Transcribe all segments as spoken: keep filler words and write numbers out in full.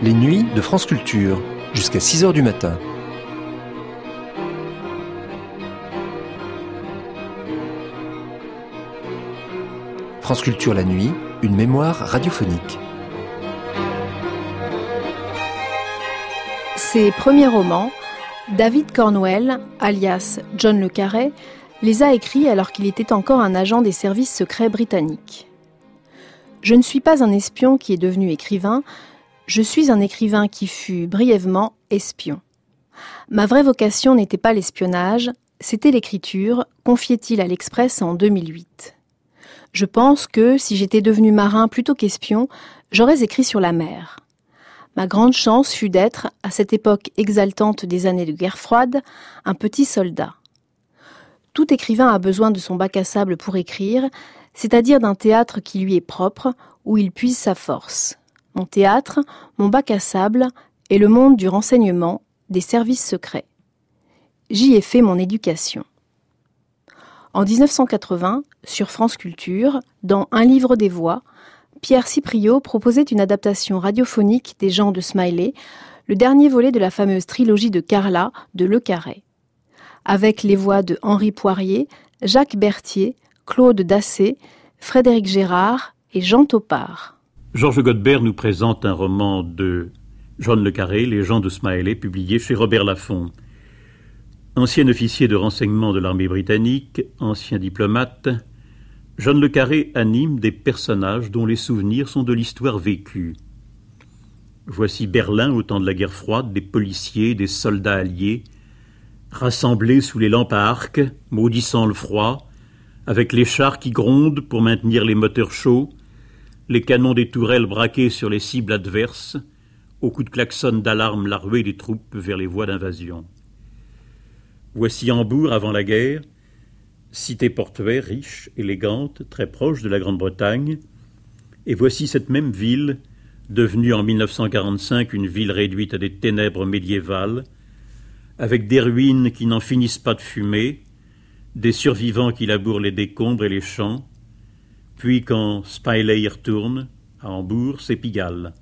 Les nuits de France Culture, jusqu'à six heures du matin. France Culture la nuit, une mémoire radiophonique. Ses premiers romans, David Cornwell, alias John le Carré, les a écrits alors qu'il était encore un agent des services secrets britanniques. Je ne suis pas un espion qui est devenu écrivain, je suis un écrivain qui fut brièvement espion. Ma vraie vocation n'était pas l'espionnage, c'était l'écriture, confiait-il à l'Express en deux mille huit. Je pense que, si j'étais devenu marin plutôt qu'espion, j'aurais écrit sur la mer. Ma grande chance fut d'être, à cette époque exaltante des années de guerre froide, un petit soldat. Tout écrivain a besoin de son bac à sable pour écrire, c'est-à-dire d'un théâtre qui lui est propre, où il puise sa force. Mon théâtre, mon bac à sable, est le monde du renseignement, des services secrets. J'y ai fait mon éducation. En dix-neuf cent quatre-vingts, sur France Culture, dans Un livre des voix, Pierre Cipriot proposait une adaptation radiophonique des Gens de Smiley, le dernier volet de la fameuse trilogie de Carla de Le Carré. Avec les voix de Henri Poirier, Jacques Berthier, Claude Dassé, Frédéric Gérard et Jean Topard. Georges Godbert nous présente un roman de John le Carré, Les Gens de Smiley, publié chez Robert Laffont. Ancien officier de renseignement de l'armée britannique, ancien diplomate, John le Carré anime des personnages dont les souvenirs sont de l'histoire vécue. Voici Berlin au temps de la guerre froide, des policiers, des soldats alliés, rassemblés sous les lampes à arc, maudissant le froid, avec les chars qui grondent pour maintenir les moteurs chauds, les canons des tourelles braqués sur les cibles adverses, au coup de klaxon d'alarme la ruée des troupes vers les voies d'invasion. Voici Hambourg avant la guerre, cité portuaire riche, élégante, très proche de la Grande-Bretagne, et voici cette même ville, devenue en mille neuf cent quarante-cinq une ville réduite à des ténèbres médiévales, avec des ruines qui n'en finissent pas de fumer, des survivants qui labourent les décombres et les champs, puis quand Smiley y retourne, à Hambourg, c'est Pigalle.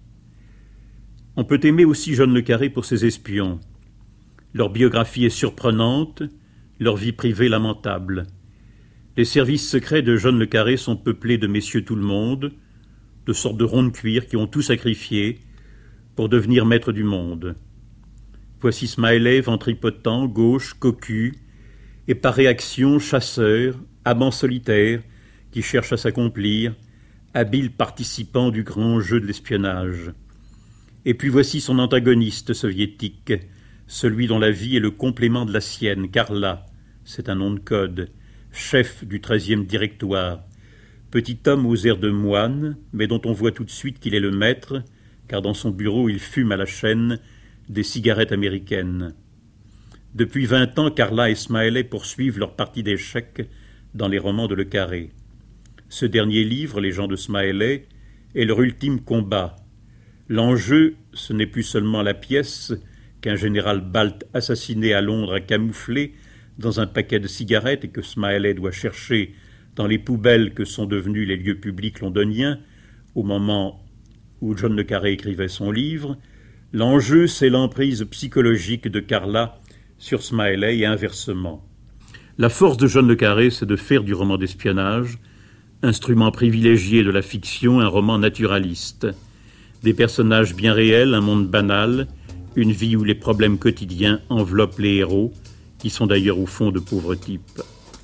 On peut aimer aussi John le Carré pour ses espions. Leur biographie est surprenante, leur vie privée lamentable. Les services secrets de John le Carré sont peuplés de messieurs tout le monde, de sortes de ronds de cuir qui ont tout sacrifié pour devenir maîtres du monde. Voici Smiley, ventripotent, gauche, cocu, et par réaction chasseur, amant solitaire, qui cherche à s'accomplir, habile participant du grand jeu de l'espionnage. Et puis voici son antagoniste soviétique, celui dont la vie est le complément de la sienne, Carla, c'est un nom de code, chef du treizième directoire, petit homme aux airs de moine, mais dont on voit tout de suite qu'il est le maître, car dans son bureau il fume à la chaîne des cigarettes américaines. Depuis vingt ans, Carla et Smiley poursuivent leur partie d'échecs dans les romans de Le Carré. Ce dernier livre, Les Gens de Smiley, est leur ultime combat. L'enjeu, ce n'est plus seulement la pièce qu'un général balte assassiné à Londres a camouflé dans un paquet de cigarettes et que Smiley doit chercher dans les poubelles que sont devenus les lieux publics londoniens au moment où John le Carré écrivait son livre. L'enjeu, c'est l'emprise psychologique de Carla sur Smiley et inversement. La force de John le Carré, c'est de faire du roman d'espionnage instrument privilégié de la fiction, un roman naturaliste. Des personnages bien réels, un monde banal, une vie où les problèmes quotidiens enveloppent les héros, qui sont d'ailleurs au fond de pauvres types.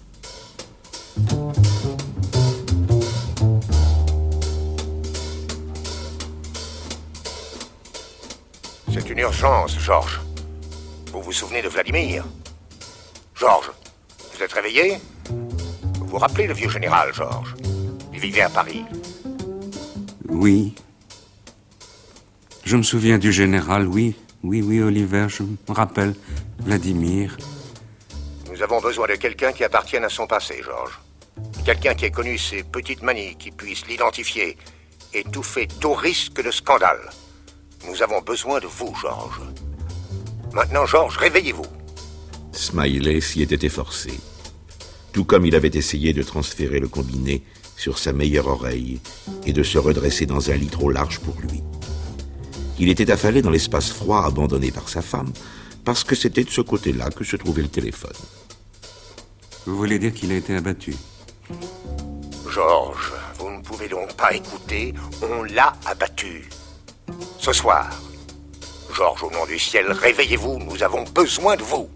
C'est une urgence, Georges. Vous vous souvenez de Vladimir? Georges, vous êtes réveillé? Vous vous rappelez le vieux général, Georges? Il vivait à Paris. Oui. Je me souviens du général, oui. Oui, oui, Oliver, je me rappelle. Vladimir. Nous avons besoin de quelqu'un qui appartienne à son passé, Georges. Quelqu'un qui ait connu ses petites manies, qui puisse l'identifier et tout fait tout risque de scandale. Nous avons besoin de vous, Georges. Maintenant, Georges, réveillez-vous. Smiley s'y était efforcé. Tout comme il avait essayé de transférer le combiné sur sa meilleure oreille et de se redresser dans un lit trop large pour lui. Il était affalé dans l'espace froid abandonné par sa femme, parce que c'était de ce côté-là que se trouvait le téléphone. Vous voulez dire qu'il a été abattu? Georges, vous ne pouvez donc pas écouter, on l'a abattu. Ce soir. Georges, au nom du ciel, réveillez-vous, nous avons besoin de vous.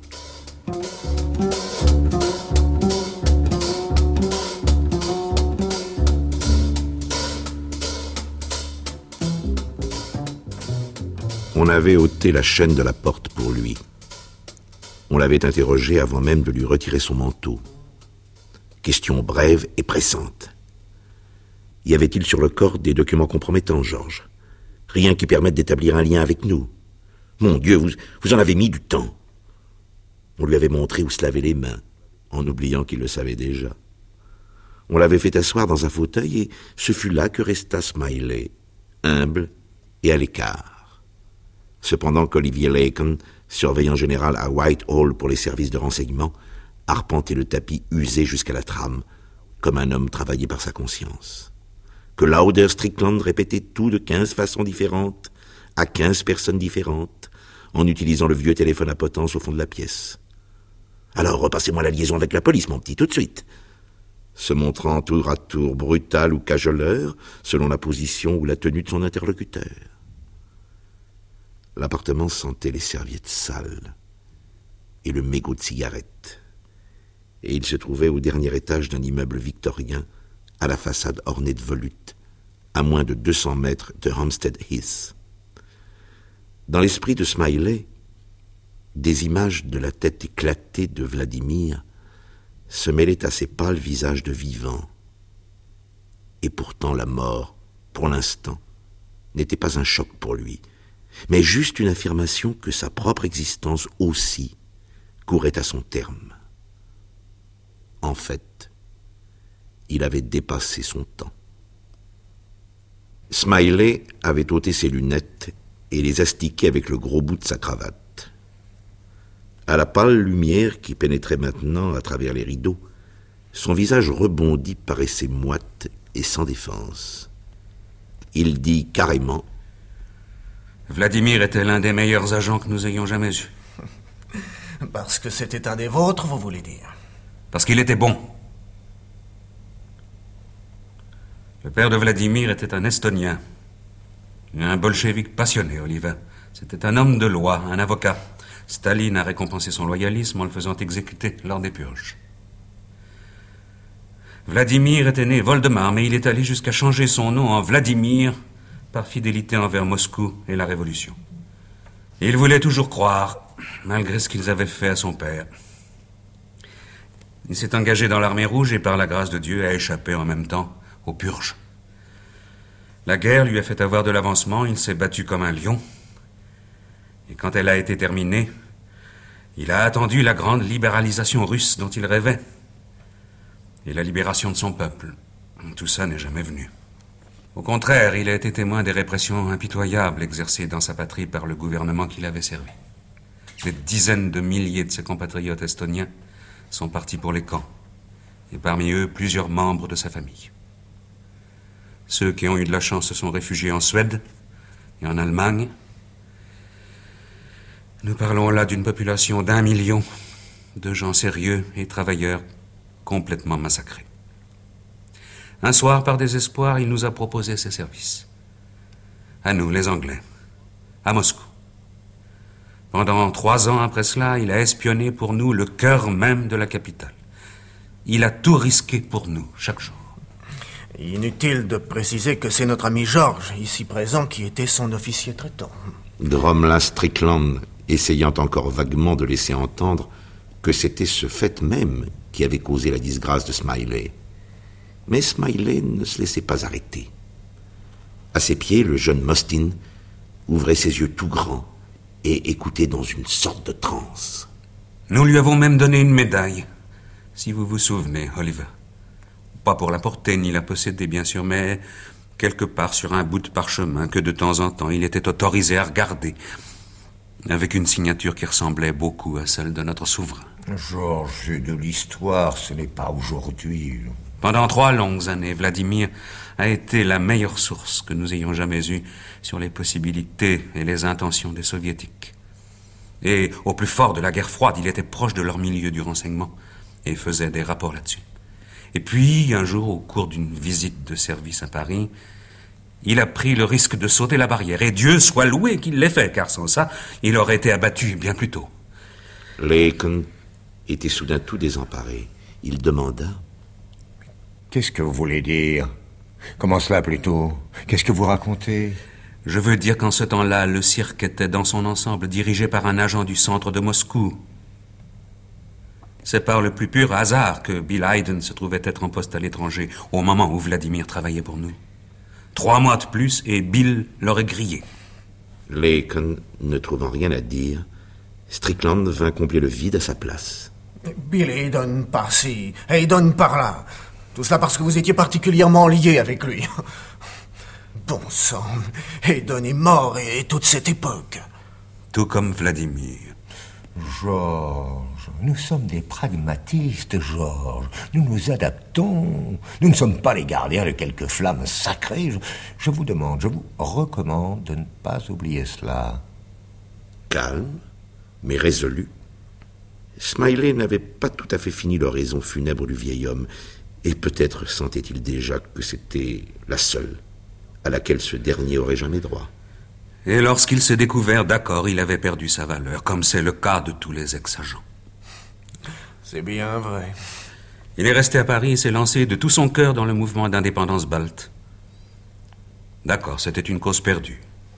On avait ôté la chaîne de la porte pour lui. On l'avait interrogé avant même de lui retirer son manteau. Question brève et pressante. Y avait-il sur le corps des documents compromettants, Georges? Rien qui permette d'établir un lien avec nous. Mon Dieu, vous, vous en avez mis du temps. On lui avait montré où se laver les mains, en oubliant qu'il le savait déjà. On l'avait fait asseoir dans un fauteuil et ce fut là que resta Smiley, humble et à l'écart. Cependant qu'Olivier Lacon, surveillant général à Whitehall pour les services de renseignement, arpentait le tapis usé jusqu'à la trame, comme un homme travaillé par sa conscience. Que Lauder Strickland répétait tout de quinze façons différentes, à quinze personnes différentes, en utilisant le vieux téléphone à potence au fond de la pièce. « Alors, repassez-moi la liaison avec la police, mon petit, tout de suite !» Se montrant tour à tour brutal ou cajoleur, selon la position ou la tenue de son interlocuteur. L'appartement sentait les serviettes sales et le mégot de cigarette. Et il se trouvait au dernier étage d'un immeuble victorien, à la façade ornée de volutes, à moins de deux cents mètres de Hampstead Heath. Dans l'esprit de Smiley, des images de la tête éclatée de Vladimir se mêlaient à ses pâles visages de vivants. Et pourtant la mort, pour l'instant, n'était pas un choc pour lui, mais juste une affirmation que sa propre existence aussi courait à son terme. En fait, il avait dépassé son temps. Smiley avait ôté ses lunettes et les astiquait avec le gros bout de sa cravate. À la pâle lumière qui pénétrait maintenant à travers les rideaux, son visage rebondi paraissait moite et sans défense. Il dit carrément: Vladimir était l'un des meilleurs agents que nous ayons jamais eus. Parce que c'était un des vôtres, vous voulez dire? Parce qu'il était bon. Le père de Vladimir était un Estonien. Un bolchevique passionné, Oliver. C'était un homme de loi, un avocat. Staline a récompensé son loyalisme en le faisant exécuter lors des purges. Vladimir était né Voldemar, mais il est allé jusqu'à changer son nom en Vladimir par fidélité envers Moscou et la Révolution. Il voulait toujours croire, malgré ce qu'ils avaient fait à son père. Il s'est engagé dans l'armée rouge et par la grâce de Dieu a échappé en même temps aux purges. La guerre lui a fait avoir de l'avancement, il s'est battu comme un lion. Et quand elle a été terminée, il a attendu la grande libéralisation russe dont il rêvait. Et la libération de son peuple. Tout ça n'est jamais venu. Au contraire, il a été témoin des répressions impitoyables exercées dans sa patrie par le gouvernement qui l'avait servi. Des dizaines de milliers de ses compatriotes estoniens sont partis pour les camps, et parmi eux, plusieurs membres de sa famille. Ceux qui ont eu de la chance se sont réfugiés en Suède et en Allemagne. Nous parlons là d'une population d'un million de gens sérieux et travailleurs complètement massacrés. Un soir, par désespoir, il nous a proposé ses services. À nous, les Anglais, à Moscou. Pendant trois ans après cela, il a espionné pour nous le cœur même de la capitale. Il a tout risqué pour nous, chaque jour. Inutile de préciser que c'est notre ami Georges, ici présent, qui était son officier traitant. Dromla Strickland, essayant encore vaguement de laisser entendre que c'était ce fait même qui avait causé la disgrâce de Smiley. Mais Smiley ne se laissait pas arrêter. À ses pieds, le jeune Mostyn ouvrait ses yeux tout grands et écoutait dans une sorte de transe. Nous lui avons même donné une médaille, si vous vous souvenez, Oliver. Pas pour la porter ni la posséder, bien sûr, mais quelque part sur un bout de parchemin que de temps en temps il était autorisé à regarder, avec une signature qui ressemblait beaucoup à celle de notre souverain. Georges, de l'histoire, ce n'est pas aujourd'hui. Pendant trois longues années, Vladimir a été la meilleure source que nous ayons jamais eue sur les possibilités et les intentions des soviétiques. Et au plus fort de la guerre froide, il était proche de leur milieu du renseignement et faisait des rapports là-dessus. Et puis, un jour, au cours d'une visite de service à Paris, il a pris le risque de sauter la barrière. Et Dieu soit loué qu'il l'ait fait, car sans ça, il aurait été abattu bien plus tôt. Laeken était soudain tout désemparé. Il demanda... Qu'est-ce que vous voulez dire? Comment cela, plutôt? Qu'est-ce que vous racontez? Je veux dire qu'en ce temps-là, le cirque était dans son ensemble dirigé par un agent du centre de Moscou. C'est par le plus pur hasard que Bill Hayden se trouvait être en poste à l'étranger au moment où Vladimir travaillait pour nous. Trois mois de plus et Bill l'aurait grillé. Laeken, ne trouvant rien à dire, Strickland vint combler le vide à sa place. Bill Hayden par-ci, Hayden par-là. Tout cela parce que vous étiez particulièrement lié avec lui. Bon sang, Hayden est mort et toute cette époque. Tout comme Vladimir. Georges, nous sommes des pragmatistes, Georges. Nous nous adaptons. Nous ne sommes pas les gardiens de quelques flammes sacrées. Je, je vous demande, je vous recommande de ne pas oublier cela. Calme, mais résolu, Smiley n'avait pas tout à fait fini l'oraison funèbre du vieil homme, et peut-être sentait-il déjà que c'était la seule à laquelle ce dernier aurait jamais droit. Et lorsqu'il s'est découvert d'accord, il avait perdu sa valeur, comme c'est le cas de tous les ex-agents. C'est bien vrai. Il est resté à Paris et s'est lancé de tout son cœur dans le mouvement d'indépendance balte. D'accord, c'était une cause perdue.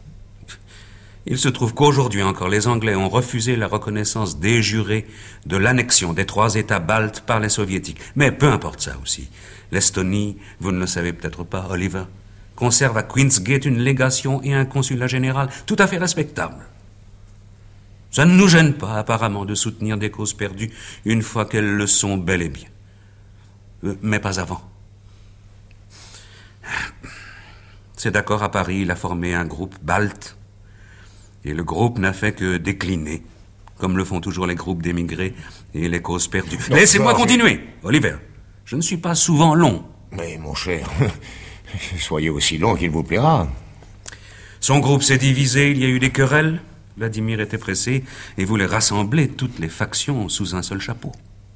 Il se trouve qu'aujourd'hui encore, les Anglais ont refusé la reconnaissance déjurée de l'annexion des trois États baltes par les Soviétiques. Mais peu importe ça aussi. L'Estonie, vous ne le savez peut-être pas, Oliver, conserve à Queensgate une légation et un consulat général tout à fait respectables. Ça ne nous gêne pas, apparemment, de soutenir des causes perdues une fois qu'elles le sont bel et bien. Euh, mais pas avant. C'est d'accord, à Paris, il a formé un groupe balte. Et le groupe n'a fait que décliner, comme le font toujours les groupes d'émigrés et les causes perdues. Non, Laissez-moi Georges, continuer, Oliver. Je ne suis pas souvent long. Mais mon cher, soyez aussi long qu'il vous plaira. Son groupe s'est divisé, il y a eu des querelles. Vladimir était pressé et voulait rassembler toutes les factions sous un seul chapeau.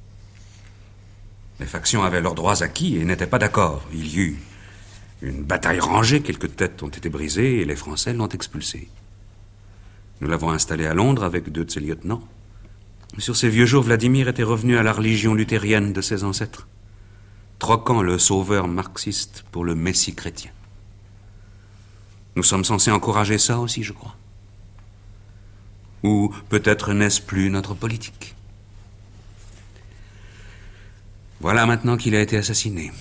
Les factions avaient leurs droits acquis et n'étaient pas d'accord. Il y eut une bataille rangée, quelques têtes ont été brisées et les Français l'ont expulsé. Nous l'avons installé à Londres avec deux de ses lieutenants. Sur ces vieux jours, Vladimir était revenu à la religion luthérienne de ses ancêtres, troquant le sauveur marxiste pour le messie chrétien. Nous sommes censés encourager ça aussi, je crois. Ou peut-être n'est-ce plus notre politique. Voilà maintenant qu'il a été assassiné.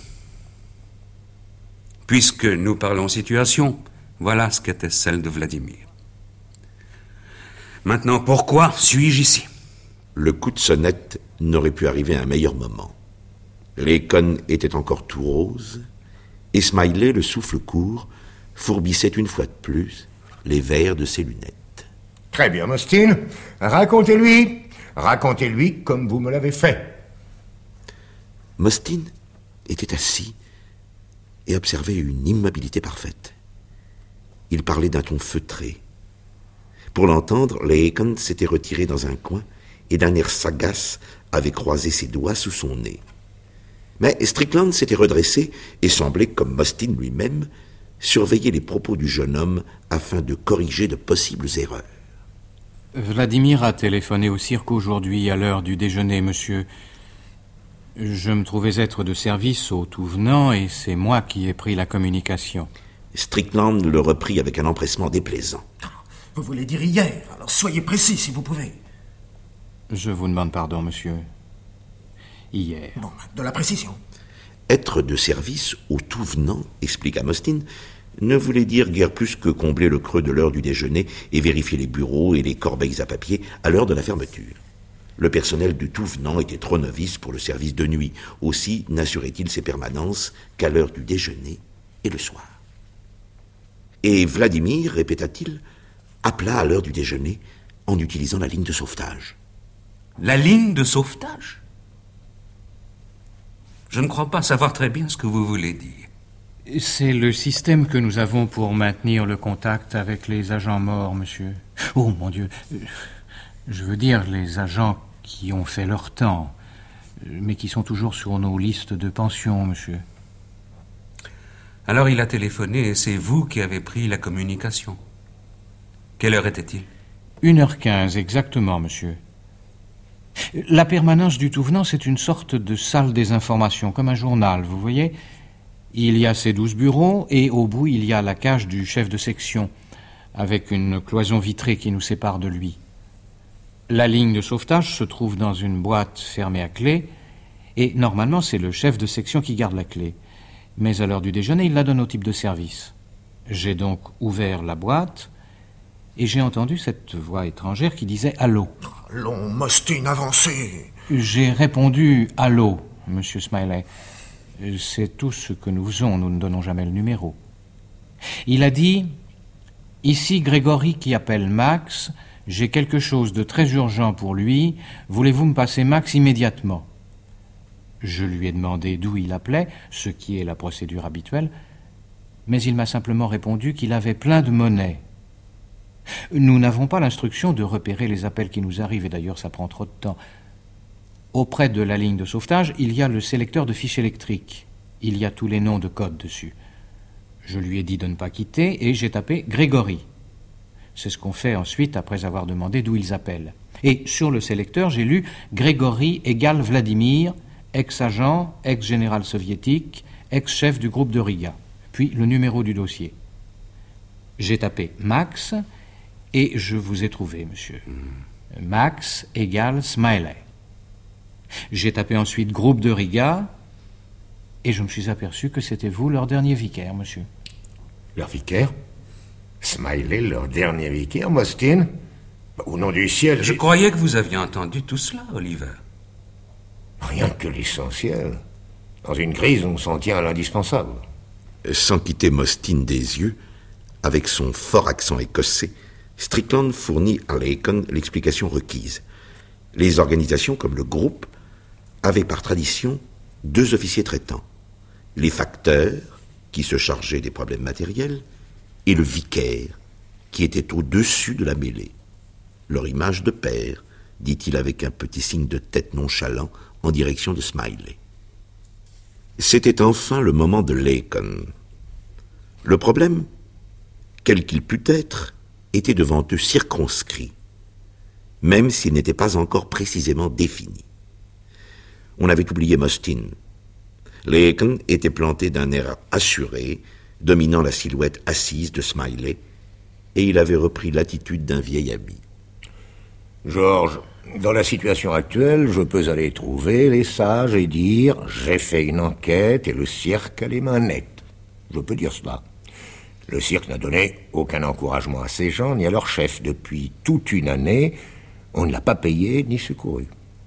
Puisque nous parlons situation, voilà ce qu'était celle de Vladimir. Maintenant, pourquoi suis-je ici? Le coup de sonnette n'aurait pu arriver à un meilleur moment. Laeken était encore tout rose, et Smiley, le souffle court, fourbissait une fois de plus les verres de ses lunettes. Très bien, Mostyn. Racontez-lui. Racontez-lui comme vous me l'avez fait. Mostyn était assis et observait une immobilité parfaite. Il parlait d'un ton feutré. Pour l'entendre, Laeken s'était retiré dans un coin et d'un air sagace avait croisé ses doigts sous son nez. Mais Strickland s'était redressé et semblait, comme Mostyn lui-même, surveiller les propos du jeune homme afin de corriger de possibles erreurs. Vladimir a téléphoné au cirque aujourd'hui à l'heure du déjeuner, monsieur. Je me trouvais être de service au tout venant et c'est moi qui ai pris la communication. Strickland le reprit avec un empressement déplaisant. Vous voulez dire hier, alors soyez précis si vous pouvez. Je vous demande pardon, monsieur. Hier. Bon, de la précision. Être de service au tout venant, expliqua Mostyn, ne voulait dire guère plus que combler le creux de l'heure du déjeuner et vérifier les bureaux et les corbeilles à papier à l'heure de la fermeture. Le personnel du tout venant était trop novice pour le service de nuit. Aussi n'assurait-il ses permanences qu'à l'heure du déjeuner et le soir. Et Vladimir, répéta-t-il, appela à l'heure du déjeuner en utilisant la ligne de sauvetage. La ligne de sauvetage? Je ne crois pas savoir très bien ce que vous voulez dire. C'est le système que nous avons pour maintenir le contact avec les agents morts, monsieur. Oh, mon Dieu. Je veux dire les agents qui ont fait leur temps, mais qui sont toujours sur nos listes de pension, monsieur. Alors il a téléphoné et c'est vous qui avez pris la communication. Quelle heure était-il? Une heure quinze, exactement, monsieur. La permanence du Touvenant, c'est une sorte de salle des informations, comme un journal, vous voyez. Il y a ses douze bureaux, et au bout, il y a la cage du chef de section, avec une cloison vitrée qui nous sépare de lui. La ligne de sauvetage se trouve dans une boîte fermée à clé, et normalement, c'est le chef de section qui garde la clé. Mais à l'heure du déjeuner, il la donne au type de service. J'ai donc ouvert la boîte, et j'ai entendu cette voix étrangère qui disait « Allô ». Allons, Mostyn, avancez. J'ai répondu « Allô, monsieur Smiley ». C'est tout ce que nous faisons, nous ne donnons jamais le numéro. Il a dit « Ici Grégory qui appelle Max, j'ai quelque chose de très urgent pour lui, voulez-vous me passer Max immédiatement ?» Je lui ai demandé d'où il appelait, ce qui est la procédure habituelle, mais il m'a simplement répondu qu'il avait plein de monnaie. Nous n'avons pas l'instruction de repérer les appels qui nous arrivent, et d'ailleurs ça prend trop de temps. Auprès de la ligne de sauvetage, il y a le sélecteur de fiches électriques. Il y a tous les noms de code dessus. Je lui ai dit de ne pas quitter et j'ai tapé Grégory. C'est ce qu'on fait ensuite après avoir demandé d'où ils appellent. Et sur le sélecteur, j'ai lu Grégory égale Vladimir, ex-agent, ex-général soviétique, ex-chef du groupe de Riga. Puis le numéro du dossier. J'ai tapé Max et je vous ai trouvé, monsieur. Max égale Smiley. J'ai tapé ensuite groupe de Riga et je me suis aperçu que c'était vous, leur dernier vicaire, monsieur. Leur vicaire? Smiley, leur dernier vicaire, Mostyn? Au nom du ciel... Je croyais que vous aviez entendu tout cela, Oliver. Rien que l'essentiel. Dans une crise, on s'en tient à l'indispensable. Sans quitter Mostyn des yeux, avec son fort accent écossais, Strickland fournit à Laken l'explication requise. Les organisations, comme le groupe, avaient par tradition deux officiers traitants. Les facteurs, qui se chargeaient des problèmes matériels, et le vicaire, qui était au-dessus de la mêlée. Leur image de pair, dit-il avec un petit signe de tête nonchalant en direction de Smiley. C'était enfin le moment de Laken. Le problème, quel qu'il pût être, était devant eux circonscrit, même s'il n'était pas encore précisément défini. On avait oublié Mostyn. Laken était planté d'un air assuré, dominant la silhouette assise de Smiley, et il avait repris l'attitude d'un vieil ami. George, dans la situation actuelle, je peux aller trouver les sages et dire « J'ai fait une enquête et le cirque a les mains nettes ». Je peux dire cela. Le cirque n'a donné aucun encouragement à ces gens ni à leur chef. Depuis toute une année, on ne l'a pas payé ni secouru.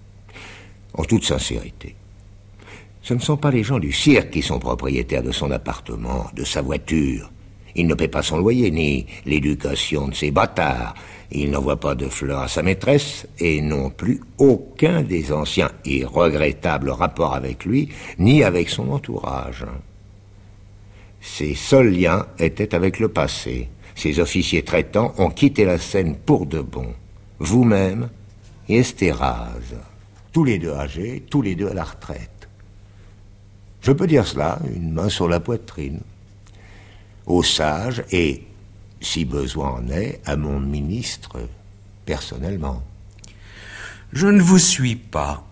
En toute sincérité, ce ne sont pas les gens du cirque qui sont propriétaires de son appartement, de sa voiture. Il ne paie pas son loyer, ni l'éducation de ses bâtards. Il n'envoie pas de fleurs à sa maîtresse, et non plus aucun des anciens et regrettables rapports avec lui, ni avec son entourage. Ses seuls liens étaient avec le passé. Ses officiers traitants ont quitté la scène pour de bon. Vous-même et Estéraz. Tous les deux âgés, tous les deux à la retraite. Je peux dire cela, une main sur la poitrine. Au sage et, si besoin en est, à mon ministre, personnellement. Je ne vous suis pas.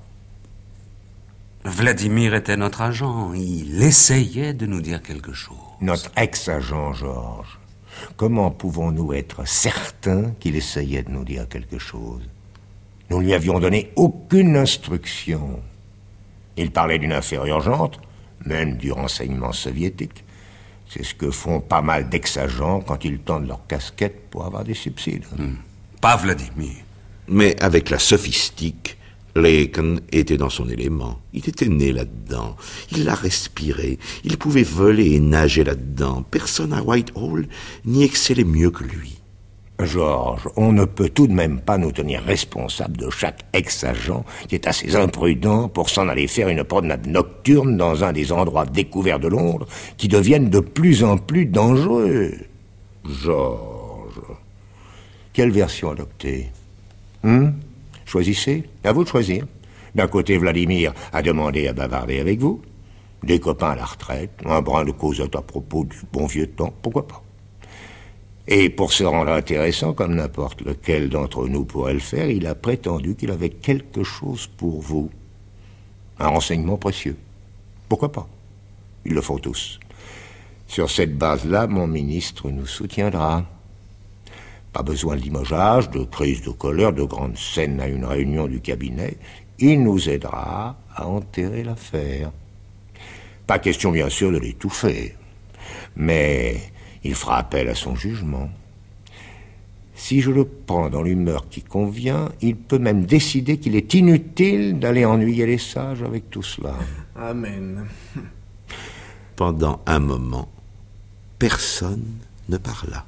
Vladimir était notre agent. Il essayait de nous dire quelque chose. Notre ex-agent, Georges. Comment pouvons-nous être certains qu'il essayait de nous dire quelque chose? Nous ne lui avions donné aucune instruction. Il parlait d'une affaire urgente, même du renseignement soviétique. C'est ce que font pas mal d'ex-agents quand ils tendent leur casquette pour avoir des subsides. Hmm. Pas Vladimir. Mais avec la sophistique, Laken était dans son élément. Il était né là-dedans. Il la respirait. Il pouvait voler et nager là-dedans. Personne à Whitehall n'y excellait mieux que lui. Georges, on ne peut tout de même pas nous tenir responsables de chaque ex-agent qui est assez imprudent pour s'en aller faire une promenade nocturne dans un des endroits découverts de Londres qui deviennent de plus en plus dangereux. Georges, quelle version adopter? Hum? Choisissez, à vous de choisir. D'un côté, Vladimir a demandé à bavarder avec vous, des copains à la retraite, un brin de causette à propos du bon vieux temps, pourquoi pas? Et pour se rendre intéressant, comme n'importe lequel d'entre nous pourrait le faire, il a prétendu qu'il avait quelque chose pour vous. Un renseignement précieux. Pourquoi pas? Ils le font tous. Sur cette base-là, mon ministre nous soutiendra. Pas besoin de limogeage, de crise de colère, de grandes scènes à une réunion du cabinet. Il nous aidera à enterrer l'affaire. Pas question, bien sûr, de l'étouffer. Mais il fera appel à son jugement. Si je le prends dans l'humeur qui convient, il peut même décider qu'il est inutile d'aller ennuyer les sages avec tout cela. Amen. Pendant un moment, personne ne parla.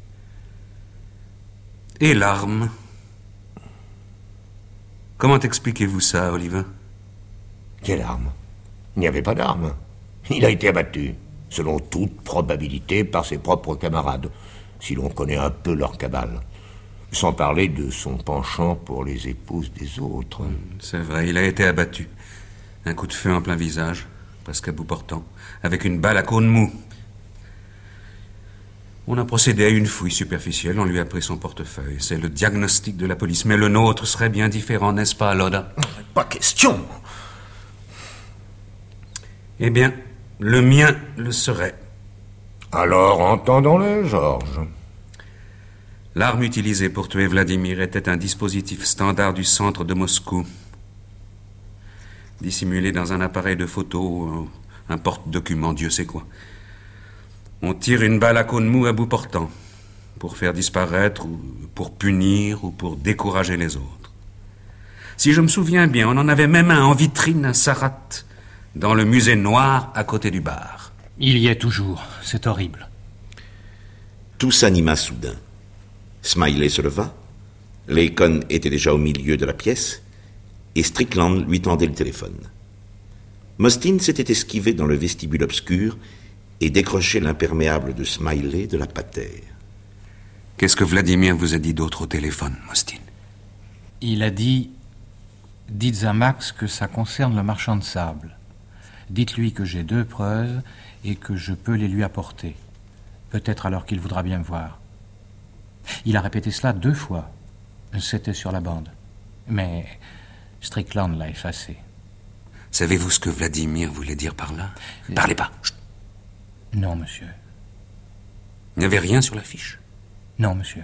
Et l'arme? Comment expliquez-vous ça, Oliver? Quelle arme? Il n'y avait pas d'arme. Il a été abattu, selon toute probabilité, par ses propres camarades, si l'on connaît un peu leur cabale. Sans parler de son penchant pour les épouses des autres. C'est vrai, il a été abattu. Un coup de feu en plein visage, presque à bout portant, avec une balle à cône mou. On a procédé à une fouille superficielle, on lui a pris son portefeuille. C'est le diagnostic de la police, mais le nôtre serait bien différent, n'est-ce pas, Loda? Pas question. Eh bien, le mien le serait. Alors, entendons-le, Georges. L'arme utilisée pour tuer Vladimir était un dispositif standard du centre de Moscou. Dissimulé dans un appareil de photo, un porte-document, Dieu sait quoi. On tire une balle à cône mou à bout portant, pour faire disparaître, ou pour punir, ou pour décourager les autres. Si je me souviens bien, on en avait même un en vitrine à Sarat, dans le musée noir à côté du bar. Il y est toujours, c'est horrible. Tout s'anima soudain. Smiley se leva, Lacon était déjà au milieu de la pièce, et Strickland lui tendait le téléphone. Mostyn s'était esquivé dans le vestibule obscur et décrochait l'imperméable de Smiley de la patère. Qu'est-ce que Vladimir vous a dit d'autre au téléphone, Mostyn? Il a dit « Dites à Max que ça concerne le marchand de sable. Dites-lui que j'ai deux preuves et que je peux les lui apporter. Peut-être alors qu'il voudra bien me voir. » Il a répété cela deux fois. C'était sur la bande. Mais Strickland l'a effacé. Savez-vous ce que Vladimir voulait dire par là? Parlez pas. Chut. Non, monsieur. Il n'y avait rien sur l'affiche? Non, monsieur.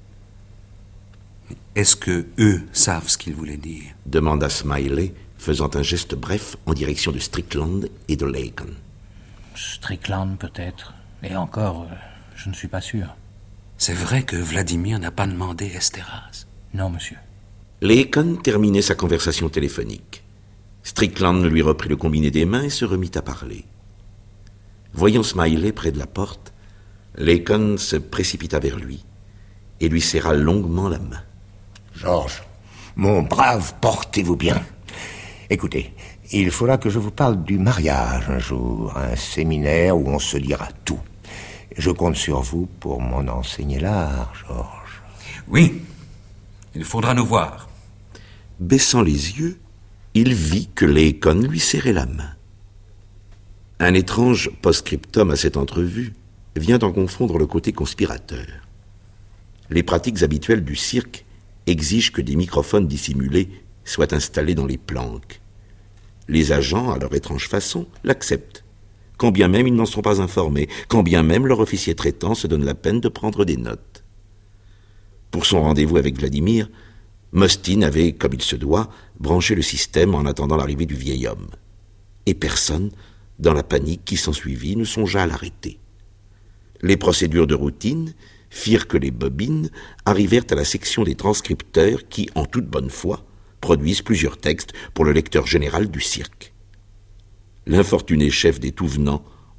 Est-ce que eux savent ce qu'il voulait dire? Demanda Smiley, faisant un geste bref en direction de Strickland et de Lacon. Strickland, peut-être. Et encore, euh, je ne suis pas sûr. C'est vrai que Vladimir n'a pas demandé Estéraz? Non, monsieur. Lacon terminait sa conversation téléphonique. Strickland lui reprit le combiné des mains et se remit à parler. Voyant Smiley près de la porte, Lacon se précipita vers lui et lui serra longuement la main. « Georges, mon brave, portez-vous bien. Écoutez, il faudra que je vous parle du mariage un jour, un séminaire où on se dira tout. Je compte sur vous pour m'en enseigner l'art, Georges. » Oui, il faudra nous voir. Baissant les yeux, il vit que Lacon lui serrait la main. Un étrange post-scriptum à cette entrevue vient d'en confondre le côté conspirateur. Les pratiques habituelles du cirque exigent que des microphones dissimulés soient installés dans les planques. Les agents, à leur étrange façon, l'acceptent, quand bien même ils n'en sont pas informés, quand bien même leur officier traitant se donne la peine de prendre des notes. Pour son rendez-vous avec Vladimir, Mostyn avait, comme il se doit, branché le système en attendant l'arrivée du vieil homme. Et personne, dans la panique qui s'ensuivit, ne songea à l'arrêter. Les procédures de routine firent que les bobines arrivèrent à la section des transcripteurs qui, en toute bonne foi, produisent plusieurs textes pour le lecteur général du cirque. L'infortuné chef des tout-venants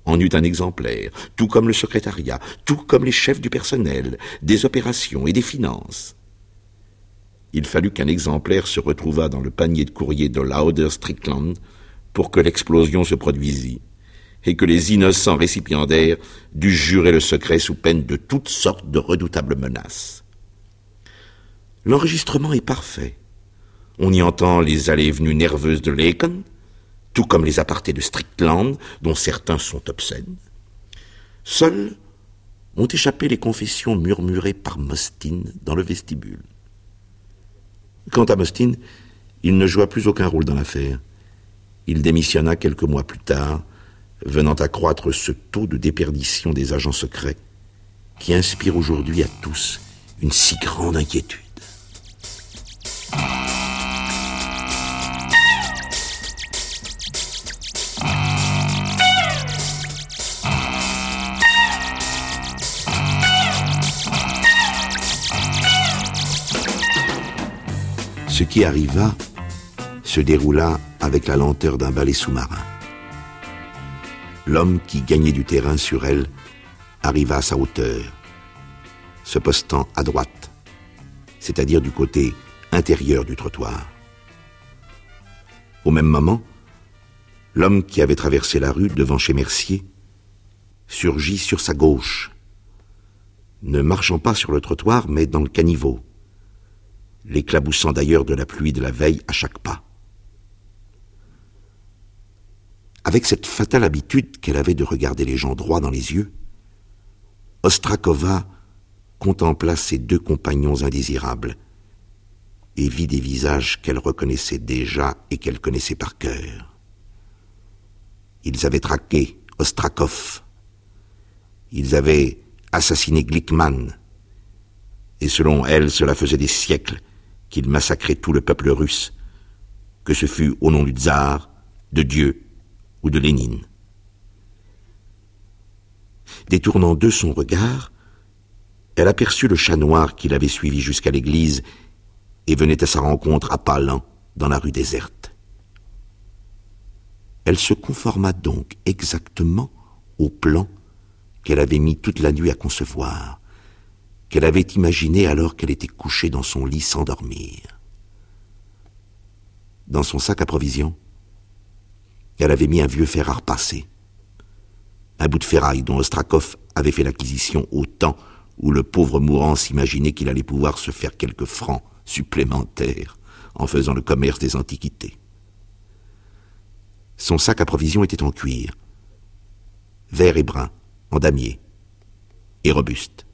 en eut un exemplaire, tout comme le secrétariat, tout comme les chefs du personnel, des opérations et des finances. Il fallut qu'un exemplaire se retrouvât dans le panier de courrier de Lauder Strickland pour que l'explosion se produisît, et que les innocents récipiendaires dussent jurer le secret sous peine de toutes sortes de redoutables menaces. L'enregistrement est parfait. On y entend les allées et venues nerveuses de Laeken, tout comme les apartés de Strickland, dont certains sont obscènes. Seules ont échappé les confessions murmurées par Mostyn dans le vestibule. Quant à Mostyn, il ne joua plus aucun rôle dans l'affaire. Il démissionna quelques mois plus tard, venant accroître ce taux de déperdition des agents secrets qui inspire aujourd'hui à tous une si grande inquiétude. Ce qui arriva se déroula avec la lenteur d'un ballet sous-marin. L'homme qui gagnait du terrain sur elle arriva à sa hauteur, se postant à droite, c'est-à-dire du côté intérieur du trottoir. Au même moment, l'homme qui avait traversé la rue devant chez Mercier surgit sur sa gauche, ne marchant pas sur le trottoir mais dans le caniveau, l'éclaboussant d'ailleurs de la pluie de la veille à chaque pas. Avec cette fatale habitude qu'elle avait de regarder les gens droit dans les yeux, Ostrakova contempla ses deux compagnons indésirables et vit des visages qu'elle reconnaissait déjà et qu'elle connaissait par cœur. Ils avaient traqué Ostrakov, ils avaient assassiné Glickman, et selon elle, cela faisait des siècles qu'ils massacraient tout le peuple russe, que ce fût au nom du tsar, de Dieu ou de Lénine. Détournant d'eux son regard, elle aperçut le chat noir qui l'avait suivi jusqu'à l'église et venait à sa rencontre à pas lents dans la rue déserte. Elle se conforma donc exactement au plan qu'elle avait mis toute la nuit à concevoir, qu'elle avait imaginé alors qu'elle était couchée dans son lit sans dormir. Dans son sac à provisions, elle avait mis un vieux fer à repasser, un bout de ferraille dont Ostrakov avait fait l'acquisition au temps où le pauvre mourant s'imaginait qu'il allait pouvoir se faire quelques francs supplémentaires en faisant le commerce des antiquités. Son sac à provisions était en cuir, vert et brun, en damier, et robuste.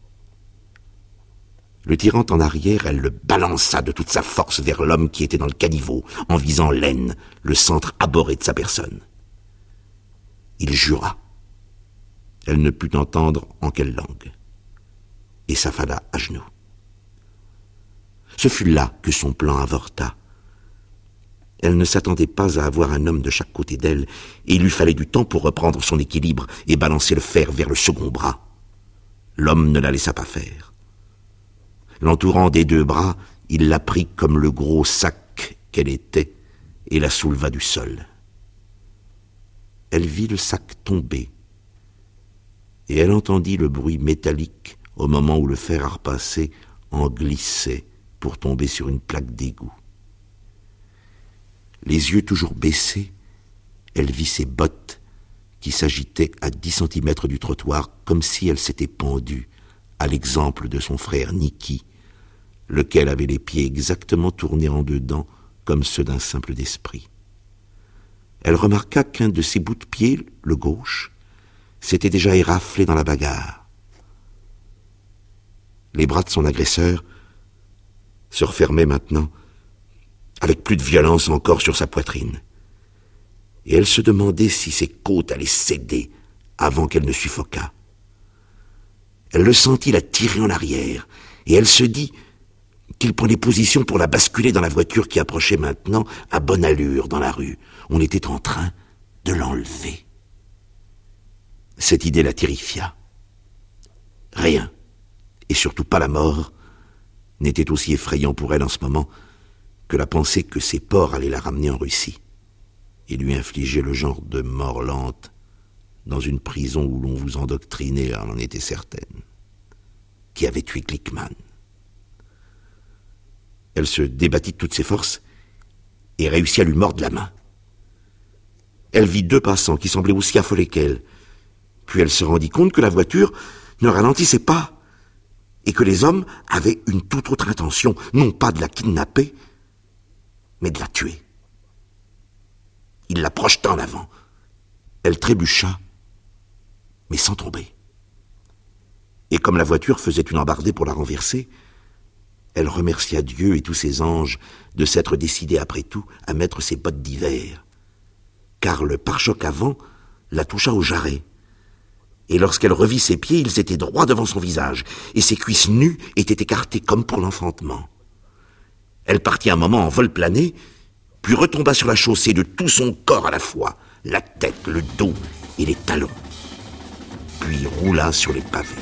Le tirant en arrière, elle le balança de toute sa force vers l'homme qui était dans le caniveau, en visant l'aine, le centre abhorré de sa personne. Il jura. Elle ne put entendre en quelle langue, et s'affala à genoux. Ce fut là que son plan avorta. Elle ne s'attendait pas à avoir un homme de chaque côté d'elle, et il lui fallait du temps pour reprendre son équilibre et balancer le fer vers le second bras. L'homme ne la laissa pas faire. L'entourant des deux bras, il la prit comme le gros sac qu'elle était et la souleva du sol. Elle vit le sac tomber, et elle entendit le bruit métallique au moment où le fer à repasser en glissait pour tomber sur une plaque d'égout. Les yeux toujours baissés, elle vit ses bottes qui s'agitaient à dix centimètres du trottoir comme si elle s'était pendue, à l'exemple de son frère Niki, lequel avait les pieds exactement tournés en dedans comme ceux d'un simple d'esprit. Elle remarqua qu'un de ses bouts de pied, le gauche, s'était déjà éraflé dans la bagarre. Les bras de son agresseur se refermaient maintenant, avec plus de violence encore sur sa poitrine, et elle se demandait si ses côtes allaient céder avant qu'elle ne suffoquât. Elle le sentit la tirer en arrière, et elle se dit qu'il prenait position pour la basculer dans la voiture qui approchait maintenant à bonne allure dans la rue. On était en train de l'enlever. Cette idée la terrifia. Rien, et surtout pas la mort, n'était aussi effrayant pour elle en ce moment que la pensée que ses porcs allaient la ramener en Russie et lui infliger le genre de mort lente dans une prison où l'on vous endoctrinait, elle en était certaine, qui avait tué Glickman. Elle se débattit de toutes ses forces et réussit à lui mordre la main. Elle vit deux passants qui semblaient aussi affolés qu'elle. Puis elle se rendit compte que la voiture ne ralentissait pas et que les hommes avaient une toute autre intention, non pas de la kidnapper, mais de la tuer. Il la projeta en avant. Elle trébucha, mais sans tomber. Et comme la voiture faisait une embardée pour la renverser, elle remercia Dieu et tous ses anges de s'être décidés après tout à mettre ses bottes d'hiver, car le pare-choc avant la toucha au jarret. Et lorsqu'elle revit ses pieds, ils étaient droits devant son visage, et ses cuisses nues étaient écartées comme pour l'enfantement. Elle partit un moment en vol plané, puis retomba sur la chaussée de tout son corps à la fois, la tête, le dos et les talons, puis roula sur les pavés.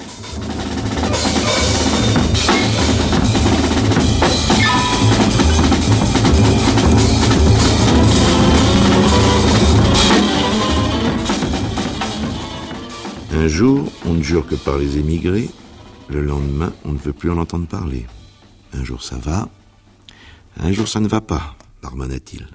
Un jour, on ne jure que par les émigrés. Le lendemain, on ne veut plus en entendre parler. Un jour, ça va. Un jour, ça ne va pas, marmonna-t-il.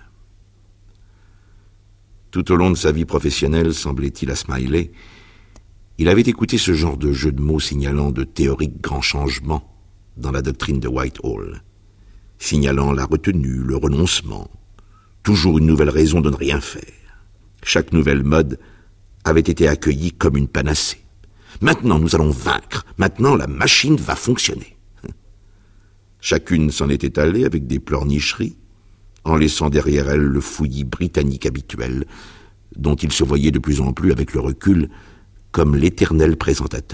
Tout au long de sa vie professionnelle, semblait-il à Smiley, il avait écouté ce genre de jeu de mots signalant de théoriques grands changements dans la doctrine de Whitehall, signalant la retenue, le renoncement, toujours une nouvelle raison de ne rien faire. Chaque nouvelle mode avait été accueillie comme une panacée. Maintenant, nous allons vaincre. Maintenant, la machine va fonctionner. Chacune s'en était allée avec des pleurnicheries, en laissant derrière elle le fouillis britannique habituel, dont il se voyait de plus en plus avec le recul comme l'éternel présentateur.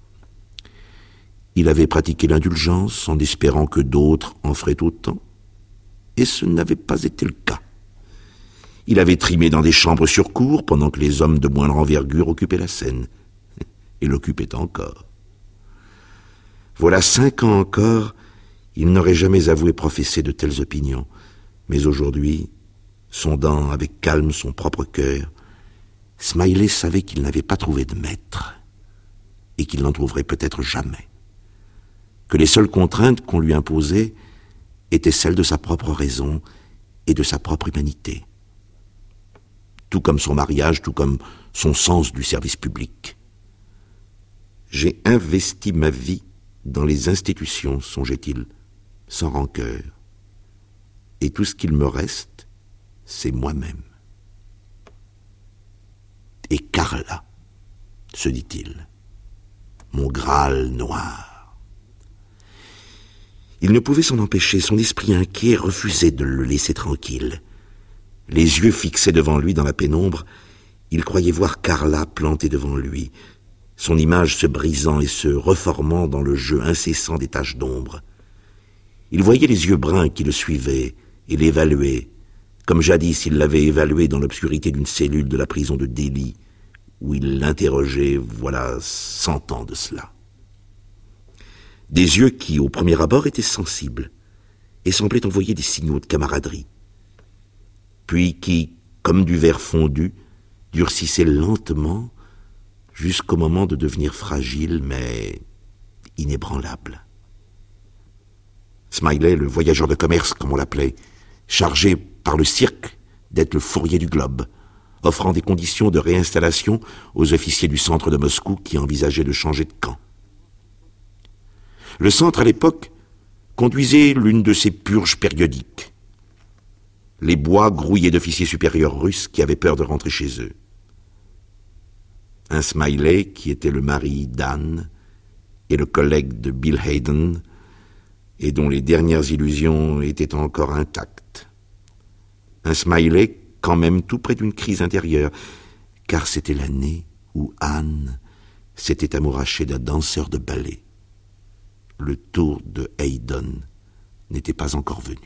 Il avait pratiqué l'indulgence en espérant que d'autres en feraient autant, et ce n'avait pas été le cas. Il avait trimé dans des chambres sur cour pendant que les hommes de moindre envergure occupaient la scène, et l'occupaient encore. Voilà cinq ans encore, il n'aurait jamais avoué professer de telles opinions, mais aujourd'hui, sondant avec calme son propre cœur, Smiley savait qu'il n'avait pas trouvé de maître, et qu'il n'en trouverait peut-être jamais, que les seules contraintes qu'on lui imposait étaient celles de sa propre raison et de sa propre humanité, tout comme son mariage, tout comme son sens du service public. J'ai investi ma vie dans les institutions, songeait-il, sans rancœur, et tout ce qu'il me reste, c'est moi-même. Et Carla, se dit-il, mon Graal noir. Il ne pouvait s'en empêcher, son esprit inquiet refusait de le laisser tranquille. Les yeux fixés devant lui dans la pénombre, il croyait voir Carla plantée devant lui, son image se brisant et se reformant dans le jeu incessant des taches d'ombre. Il voyait les yeux bruns qui le suivaient et l'évaluaient, comme jadis il l'avait évalué dans l'obscurité d'une cellule de la prison de Delhi, où il l'interrogeait, voilà cent ans de cela. Des yeux qui, au premier abord, étaient sensibles et semblaient envoyer des signaux de camaraderie, puis qui, comme du verre fondu, durcissaient lentement jusqu'au moment de devenir fragile, mais inébranlable. Smiley, le voyageur de commerce, comme on l'appelait, chargé par le cirque d'être le fourrier du globe, offrant des conditions de réinstallation aux officiers du centre de Moscou qui envisageaient de changer de camp. Le centre, à l'époque, conduisait l'une de ces purges périodiques. Les bois grouillaient d'officiers supérieurs russes qui avaient peur de rentrer chez eux. Un Smiley, qui était le mari d'Anne et le collègue de Bill Hayden, et dont les dernières illusions étaient encore intactes. Un Smiley, quand même tout près d'une crise intérieure, car c'était l'année où Anne s'était amourachée d'un danseur de ballet. Le tour de Hayden n'était pas encore venu.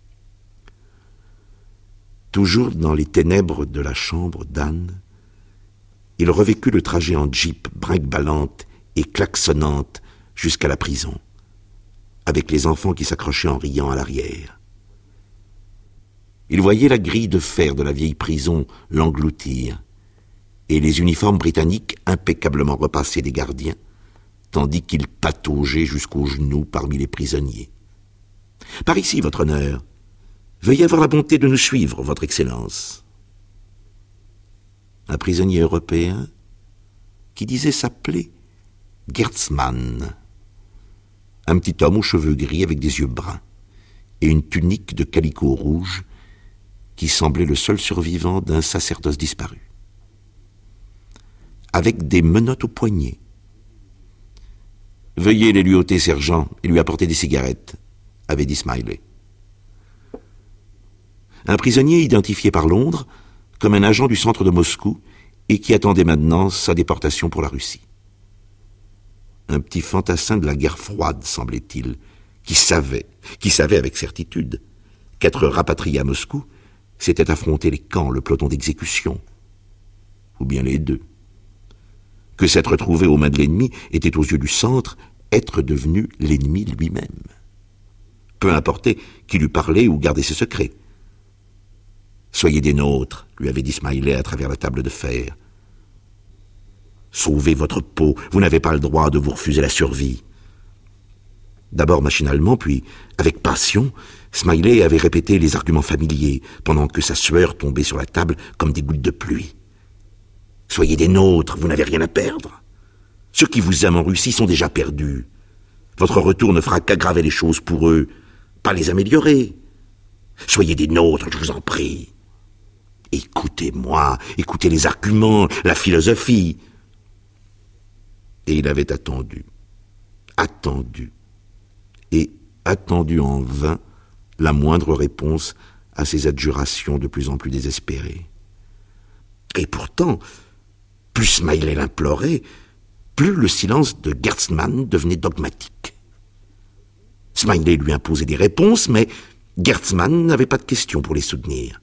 Toujours dans les ténèbres de la chambre d'Anne, il revécut le trajet en jeep brinque-ballante et klaxonnante jusqu'à la prison, avec les enfants qui s'accrochaient en riant à l'arrière. Il voyait la grille de fer de la vieille prison l'engloutir, et les uniformes britanniques impeccablement repassés des gardiens, tandis qu'ils pataugeaient jusqu'aux genoux parmi les prisonniers. « Par ici, votre honneur. Veuillez avoir la bonté de nous suivre, votre excellence. » Un prisonnier européen qui disait s'appeler Gertzmann. Un petit homme aux cheveux gris avec des yeux bruns et une tunique de calicot rouge qui semblait le seul survivant d'un sacerdoce disparu. Avec des menottes aux poignets. « Veuillez les lui ôter, sergent, et lui apporter des cigarettes », avait dit Smiley. Un prisonnier identifié par Londres comme un agent du centre de Moscou et qui attendait maintenant sa déportation pour la Russie. Un petit fantassin de la guerre froide, semblait-il, qui savait, qui savait avec certitude, qu'être rapatrié à Moscou, c'était affronter les camps, le peloton d'exécution, ou bien les deux. Que s'être trouvé aux mains de l'ennemi était aux yeux du centre être devenu l'ennemi lui-même. Peu importait qu'il eût parlé ou gardé ses secrets. « Soyez des nôtres », lui avait dit Smiley à travers la table de fer. « Sauvez votre peau, vous n'avez pas le droit de vous refuser la survie. » D'abord machinalement, puis avec passion, Smiley avait répété les arguments familiers pendant que sa sueur tombait sur la table comme des gouttes de pluie. « Soyez des nôtres, vous n'avez rien à perdre. Ceux qui vous aiment en Russie sont déjà perdus. Votre retour ne fera qu'aggraver les choses pour eux, pas les améliorer. Soyez des nôtres, je vous en prie. Écoutez-moi, écoutez les arguments, la philosophie. » Et il avait attendu, attendu, et attendu en vain la moindre réponse à ces adjurations de plus en plus désespérées. Et pourtant, plus Smiley l'implorait, plus le silence de Gertzmann devenait dogmatique. Smiley lui imposait des réponses, mais Gertzmann n'avait pas de questions pour les soutenir.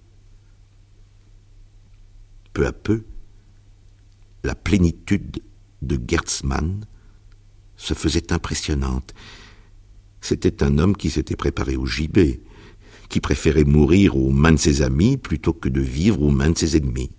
Peu à peu, la plénitude de Gertzmann se faisait impressionnante. C'était un homme qui s'était préparé au gibet, qui préférait mourir aux mains de ses amis plutôt que de vivre aux mains de ses ennemis.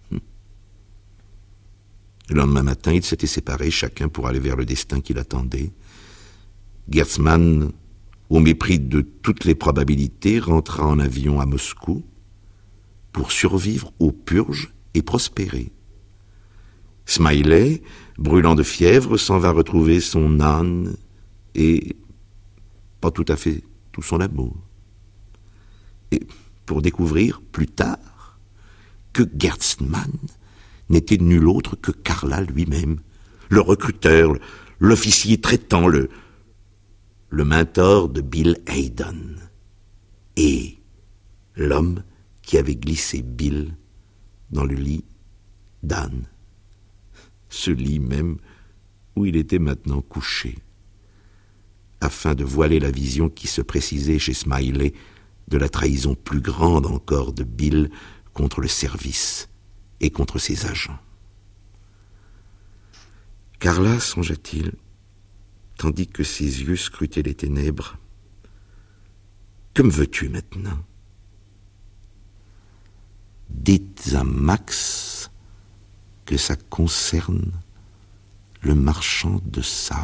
Le lendemain matin, ils s'étaient séparés, chacun pour aller vers le destin qui l'attendait. Gertzmann, au mépris de toutes les probabilités, rentra en avion à Moscou pour survivre aux purges et prospérer. Smiley, brûlant de fièvre, s'en va retrouver son âne et pas tout à fait tout son amour. Et pour découvrir plus tard que Gertzmann n'était nul autre que Carla lui-même, le recruteur, l'officier traitant, le, le mentor de Bill Hayden, et l'homme qui avait glissé Bill dans le lit d'Anne, ce lit même où il était maintenant couché, afin de voiler la vision qui se précisait chez Smiley de la trahison plus grande encore de Bill contre le service et contre ses agents. Carla, songea-t-il, tandis que ses yeux scrutaient les ténèbres, « Que me veux-tu maintenant ? Dites à Max que ça concerne le marchand de sable. »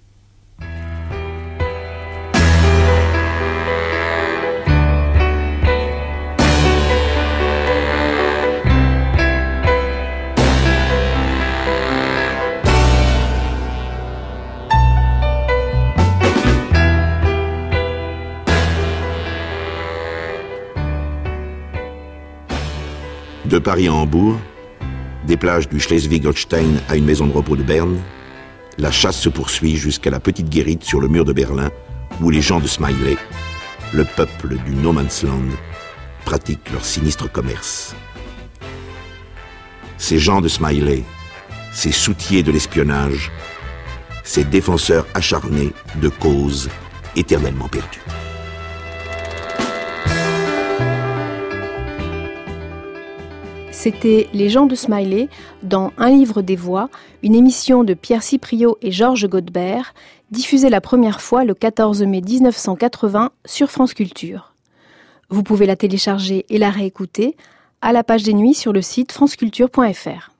De Paris à Hambourg, des plages du Schleswig-Holstein à une maison de repos de Berne, la chasse se poursuit jusqu'à la petite guérite sur le mur de Berlin où les gens de Smiley, le peuple du No Man's Land, pratiquent leur sinistre commerce. Ces gens de Smiley, ces soutiers de l'espionnage, ces défenseurs acharnés de causes éternellement perdues. C'était Les gens de Smiley dans Un livre des voix, une émission de Pierre Cipriot et Georges Godebert, diffusée la première fois le quatorze mai dix-neuf cent quatre-vingts sur France Culture. Vous pouvez la télécharger et la réécouter à la page des nuits sur le site franceculture point f r.